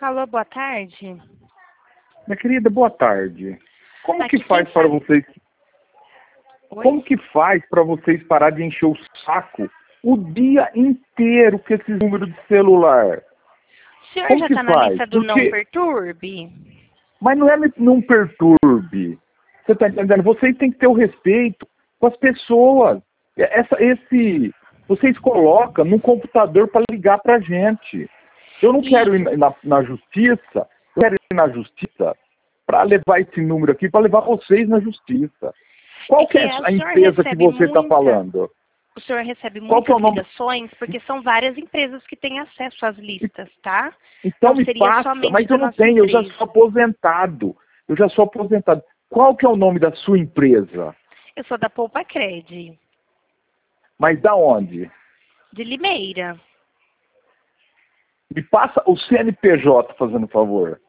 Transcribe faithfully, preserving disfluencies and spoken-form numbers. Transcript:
Alô, boa tarde. Minha querida, boa tarde. Como Aqui que faz quem para fala- vocês... Oi? Como que faz para vocês parar de encher o saco o dia inteiro com esse número de celular? O senhor Como já que está na faz? lista do não Porque... perturbe? Mas não é me- não perturbe. Você está entendendo? Vocês têm que ter o respeito com as pessoas. Essa, esse, vocês colocam num computador para ligar para a gente. Eu não E- quero ir na, na justiça, eu quero ir na justiça para levar esse número aqui, para levar vocês na justiça. Qual É que que é o a senhor empresa que recebe você está muita- falando? O senhor recebe Qual que é o muitas nome? ligações porque são várias empresas que têm acesso às listas, tá? Então Não me seria passa, somente mas da eu não nossa tenho, eu já empresa. sou aposentado. Eu já sou aposentado. Qual que é o nome da sua empresa? Eu sou da Poupa Cred, Mas da onde? de Limeira. Me passa o C N P J, fazendo favor.